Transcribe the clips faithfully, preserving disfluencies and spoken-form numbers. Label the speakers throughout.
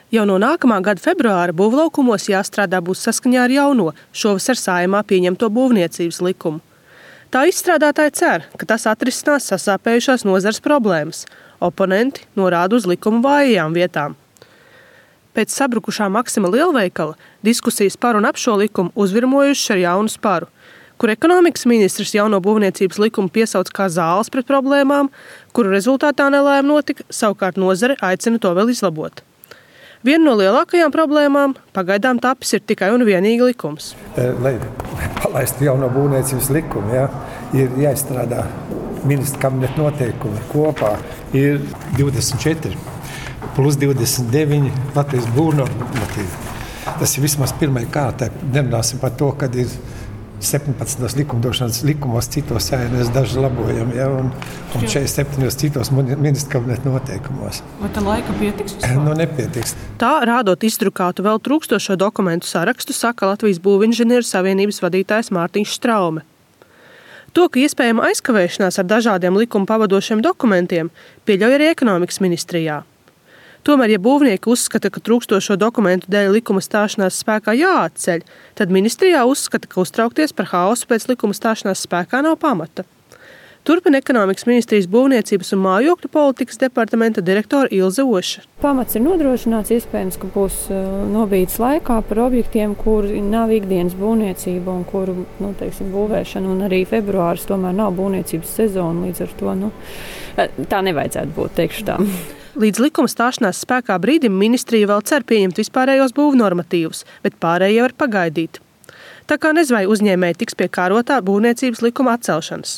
Speaker 1: Jau no nākamā gada februāra būvlaukumos jāstrādā būs saskaņā ar jauno, šovasar Saeimā pieņemto būvniecības likumu. Tā izstrādātāji cer, ka tas atrisinās sasāpējušās nozares problēmas. Oponenti norāda uz likumu vājajām vietām. Pēc sabrukušā Maksima lielveikala diskusijas par un ap šo likumu uzvirmojušas ar jaunu sparu, kur ekonomikas ministrs jauno būvniecības likumu piesauc kā zāles pret problēmām, kuru rezultātā nelēma notika, savukārt nozare aicina to vēl izlabot. Viena no lielākajām problēmām pagaidām tapis ir tikai un vienīgi likums.
Speaker 2: Lai palaistu jauno būvniecības likumu, ja, ir jāizstrādā ministra kabineta noteikumi kopā. Ir divdesmit četri plus divdesmit deviņi Latvijas būvnormatīvi. Tas ir vismaz pirmai kārtai. Nerunāsim par to, kad ir septiņpadsmit likumdošanas likumos, citos jāienes daži labojumi, ja, un, un četrdesmit septiņos citos ministra kabineta noteikumos.
Speaker 1: Vai tā laika pietiks?
Speaker 2: Nu, nepietiks.
Speaker 1: Tā, rādot izdrukātu vēl trūkstošo dokumentu sarakstu, saka Latvijas Būvinženieru savienības vadītājs Mārtiņš Straume. To, ka iespējama aizkavēšanās ar dažādiem likuma pavadošiem dokumentiem, pieļauj arī ekonomikas ministrijā. Tomēr, ja būvnieki uzskata, ka trūkstošo dokumentu dēļ likuma stāšanās spēkā jāatceļ, tad ministrijā uzskata, ka uztraukties par haosu pēc likuma stāšanās spēkā nav pamata. Turpina ekonomikas ministrijas būvniecības un mājokļu politikas departamenta direktora Ilze Oša.
Speaker 3: Pamats ir nodrošināts, iespējams, ka būs nobīdes laikā par objektiem, kur nav ikdienas būvniecība un kuru, nu, teiksim, būvēšana, un arī februāris tomēr nav būvniecības sezona, līdz ar to, nu, tā nevajadzētu būt, teikšu tā.
Speaker 1: Līdz likuma stāšanās spēkā brīdim ministrija vēl cer pieņemt vispārējos būvnormatīvus, bet pārējie var pagaidīt. Tā kā nezvai uzņēmēji tiks pie kārotā būvniecības likuma atcelšanas.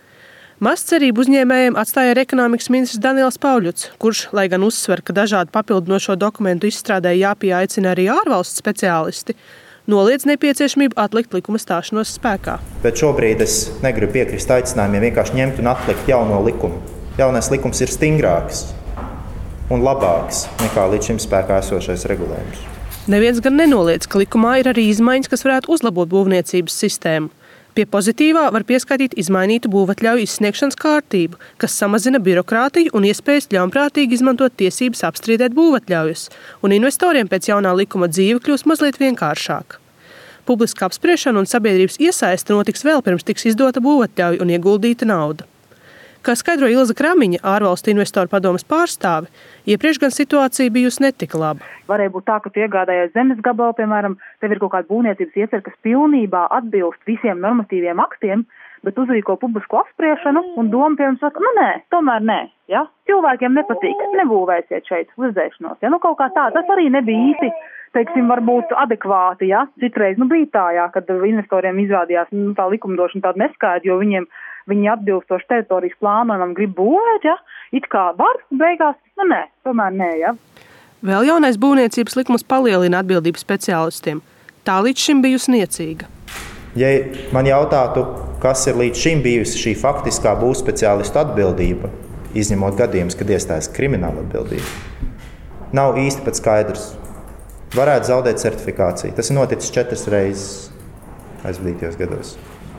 Speaker 1: Maz cerību uzņēmējiem atstāja arī ekonomikas ministrs Daniels Pauļuts, kurš, lai gan uzsver, ka dažādu papildinošo dokumentu izstrādē jāpieaicina arī ārvalstu speciālisti, noliedz nepieciešamību atlikt likuma stāšanos spēkā.
Speaker 4: Bet šobrīd es negribu piekrist aicinājumiem vienkārši ņemt un atlikt jauno likumu. Jaunais likums ir stingrāks un labāks nekā līdz šim spēkā esošais regulējums.
Speaker 1: Neviens gan nenoliedz, ka likumā ir arī izmaiņas, kas varētu uzlabot būvniecības sistēmu. Pie pozitīvā var pieskaitīt izmainītu būvatļauju izsniegšanas kārtību, kas samazina birokrātiju un iespējas ļaunprātīgi izmantot tiesības apstrīdēt būvatļaujas, un investoriem pēc jaunā likuma dzīve kļūs mazliet vienkāršāka. Publiska apspriešana un sabiedrības iesaiste notiks vēl pirms tiks izdota būvatļauja un ieguldīta nauda. Kā skaidro Ilze Kramiņa, ārvalstu investoru padomes pārstāve, iepriekš gan situācija bijusi netika laba.
Speaker 5: Varēja būt tā, ka tu iegādājies zemes gabalu, piemēram, tev ir kaut kāda būvniecības iecer, kas pilnībā atbilst visiem normatīviem aktiem, bet uzrīko publisku apspriešanu un doma, piemēram, saka, nu nē, tomēr nē, ja? Cilvēkiem nepatīk, nebūvēsiet šeit uzdēšanos, ja? Nu kaut kā tā, tas arī nebija īsti, teiksim, varbūt adekvāti, ja? Citreiz, nu bija tā, jā, kad investoriem izrādījās, nu tā likumdošana tāda neskaidra, jo viņiem viņi atbilstoši teritorijas plānam grib būvēt, ja? It kā var, beigās, nu nē, tomēr nē, ja?
Speaker 1: Vēl jaunais būvniecības likums palielina atbildību speciālistiem. Tā līdz šim bijusi niecīga.
Speaker 4: Ja man jautātu, kas ir līdz šim bijusi šī faktiskā būvspeciālistu atbildība, izņemot gadījumus, kad iestājas krimināla atbildība, nav īsti pat skaidrs. Varētu zaudēt certifikāciju. Tas ir noticis četras reizes aizvadītajos gados.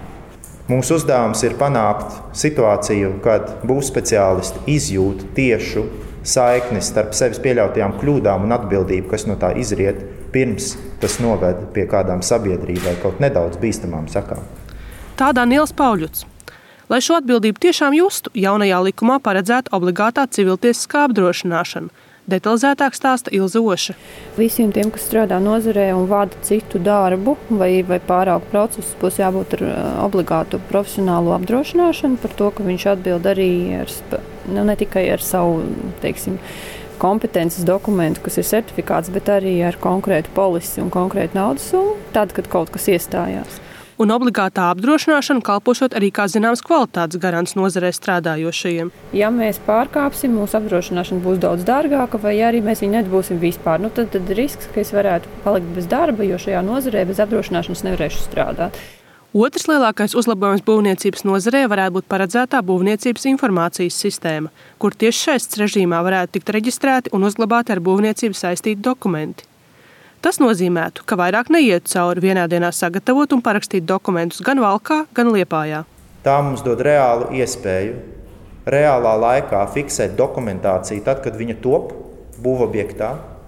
Speaker 4: Mūsu uzdevums ir panākt situāciju, kad būvspeciālisti izjūt tiešu saikni starp sevis pieļautajām kļūdām un atbildību, kas no tā izriet, pirms tas noved pie kādām sabiedrībai kaut nedaudz bīstamām sakām.
Speaker 1: Tā Daniels Pauļuts. Lai šo atbildību tiešām justu, jaunajā likumā paredzēta obligātā civiltiesiskā apdrošināšana. Detalizētāk stāsta Ilze Oša.
Speaker 3: Visiem tiem, kas strādā nozarē un vada citu darbu vai, vai pārāku procesus, būs jābūt ar obligātu profesionālo apdrošināšanu par to, ka viņš atbild arī ar, nu, ne tikai ar savu, teiksim, kompetences dokumentu, kas ir certifikāts, bet arī ar konkrētu polisi un konkrētu naudas summu, tad, kad kaut kas iestājās.
Speaker 1: Un obligātā apdrošināšana kalpošot arī kā zināms kvalitātes garants nozarē strādājošajiem.
Speaker 3: Ja mēs pārkāpsim, mūsu apdrošināšana būs daudz dārgāka, vai arī mēs viņu nedabūsim vispār, nu tad, tad risks, ka es varētu palikt bez darba, jo šajā nozarē bez apdrošināšanas nevarēšu strādāt.
Speaker 1: Otrs lielākais uzlabojums būvniecības nozarē varētu būt paredzētā būvniecības informācijas sistēma, kur tiešsaistes režīmā varētu tikt reģistrēti un uzglabāti ar būvniecību saistīti dokumenti. Tas nozīmētu, ka vairāk neiet cauri vienā dienā sagatavot un parakstīt dokumentus gan Valkā, gan Liepājā.
Speaker 4: Tā mums dod reālu iespēju reālā laikā fiksēt dokumentāciju tad, kad viņa top būvobjektā.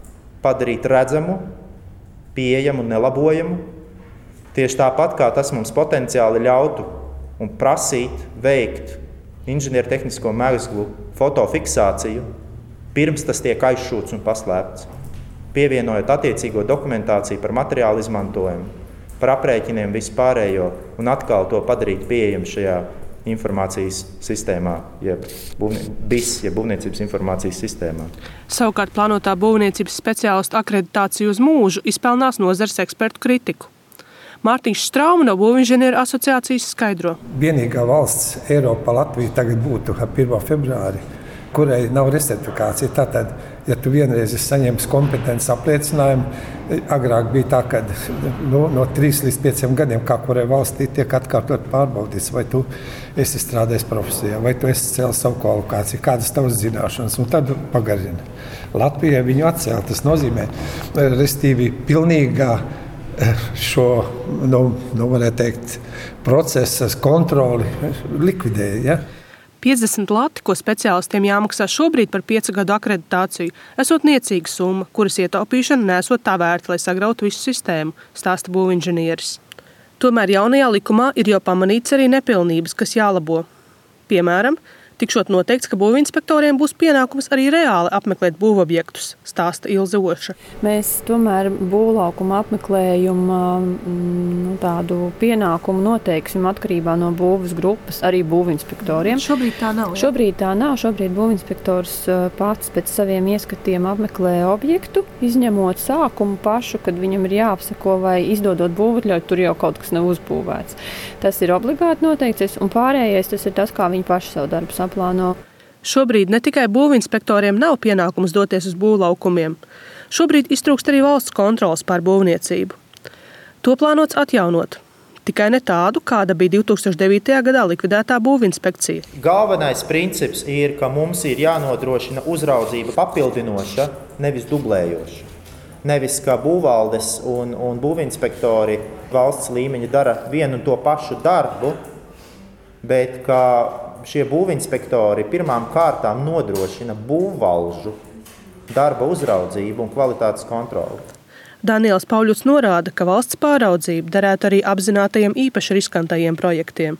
Speaker 4: padarīt redzamu, pieejamu un nelabojamu. Tieši tāpat kā tas mums potenciāli ļautu un prasīt veikt inženiertehnisko mēslu fotofiksāciju, pirms tas tiek aizšūts un paslēpts, pievienojot attiecīgo dokumentāciju par materiālu izmantojumu, par aprēķiniem vispārējo un atkal to padarīt pieejamu šajā informācijas sistēmā, jeb B I S, jeb būvniecības informācijas sistēmā.
Speaker 1: Savukārt plānotā būvniecības speciālistu akreditācija uz mūžu izpelnās nozares ekspertu kritiku. Mārtiņš Strauma no Būvinženieru asociācijas skaidro.
Speaker 2: Vienīgā valsts Eiropā Latvija tagad būtu ar pirmo februāri, kurai nav resertifikācija. Tātad, ja tu vienreiz esi saņēmis kompetences apliecinājumu, agrāk bija tā, ka no, no trīs līdz pieciem gadiem, kā kurai valstī tiek atkārtot pārbaudīts, vai tu esi strādājis profesijā, vai tu esi cēlis savu kvalifikāciju, kādas tavas zināšanas, un tad pagarina. Latvijai viņu atcēl, tas nozīmē, restīvi pilnīgā šo, nu, nu varētu teikt, procesas kontroli likvidēja, ja?
Speaker 1: piecdesmit lati, ko speciālistiem jāmaksā šobrīd par piecu gadu akreditāciju, esot niecīga summa, kuras ietaupīšana nesot tā vērta, lai sagrautu visu sistēmu, stāsta būvinženieris. Tomēr jaunajā likumā ir jau pamanīts arī nepilnības, kas jālabo. Piemēram, tikšot noteikts, ka būvinspektoriem būs pienākums arī reāli apmeklēt būvobjektus, stāsta Ilze Oša.
Speaker 3: Mēs tomēr būvlaukuma apmeklējumu nu, tādu pienākumu noteiksim atkarībā no būvas grupas arī būvinspektoriem.
Speaker 1: Šobrīd tā nav. Ja?
Speaker 3: Šobrīd tā nav. Šobrīd būvinspektors pats pēc saviem ieskatiem apmeklē objektu, izņemot sākumu pašu, kad viņam ir jāapsako vai izdodot būvatļauju, tur jau kaut kas nav uzbūvēts. Tas ir obligāti noteikts, un pārējais tas ir tas, kā viņi paši savu darbu saplāno.
Speaker 1: Šobrīd ne tikai būvinspektoriem nav pienākums doties uz būvlaukumiem. Šobrīd iztrūkst arī valsts kontroles pār būvniecību. To plānots atjaunot. Tikai ne tādu, kāda bija divi tūkstoši devītajā gadā likvidētā būvinspekcija.
Speaker 4: Galvenais princips ir, ka mums ir jānodrošina uzraudzība papildinoša, nevis dublējoša. Nevis, ka būvvaldes un, un būvinspektori valsts līmeņa dara vienu un to pašu darbu, bet ka šie būvinspektori pirmām kārtām nodrošina būvvalžu darba uzraudzību un kvalitātes kontroli.
Speaker 1: Daniels Pauļuts norāda, ka valsts pāraudzība derētu arī apzinātajiem īpaši riskantajiem projektiem.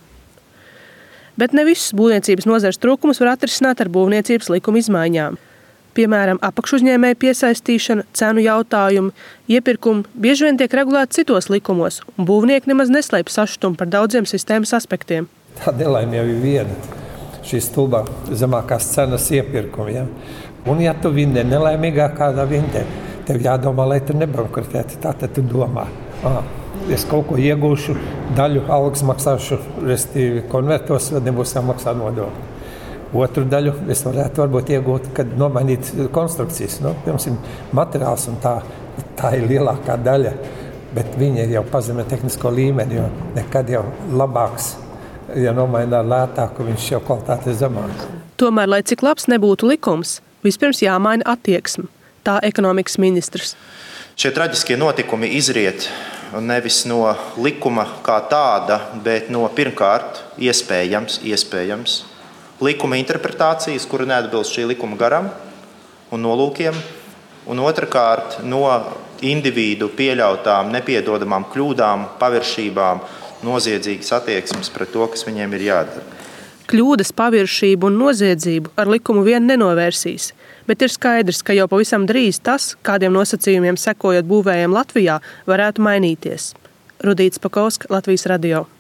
Speaker 1: Bet ne visus būvniecības nozares trūkumus var atrisināt ar būvniecības likuma izmaiņām. Piemēram, apakšuzņēmēju piesaistīšana, cenu jautājumi, iepirkumi bieži vien tiek regulēti citos likumos, un būvnieki nemaz neslēp sašutumu par daudziem sistēmas aspektiem.
Speaker 2: Tā nelaime jau ir viena, šīs stulbā zemākās cenas iepirkumi. Ja? Un ja tu vindē nelaimīgā kādā vindē, tev jādomā, lai tu nebankrotētu. Tā tad tu domā, ah, es kaut ko iegūšu, daļu algas maksāšu, restīvi konvertos, vai nebūs jāmaksā nodokļi. Otru daļu es varētu varbūt iegūt, kad nomainīt konstrukcijas. Nu, piemēram, materiāls un tā, tā ir lielākā daļa, bet viņi jau pazemē tehnisko līmeni, jo nekad jau labāks, ja nomainā lētāku, viņš jau kvalitāte ir zemāks.
Speaker 1: Tomēr, lai cik labs nebūtu likums, vispirms jāmaina attieksme. Tā ekonomikas ministrs.
Speaker 4: Šie traģiskie notikumi izriet nevis no likuma kā tāda, bet no pirmkārt iespējams, iespējams likuma interpretācijas, kura neatbilst šī likuma garam un nolūkiem, un otrkārt no individu pieļautām, nepiedodamām kļūdām, paviršībām, noziedzīgas attieksmes pret to, kas viņiem ir jādara.
Speaker 1: Kļūdas, paviršību un noziedzību ar likumu vien nenovērsīs, bet ir skaidrs, ka jau pavisam drīz tas, kādiem nosacījumiem sekojot būvējiem Latvijā, varētu mainīties. Rudīts Pakovska, Latvijas radio.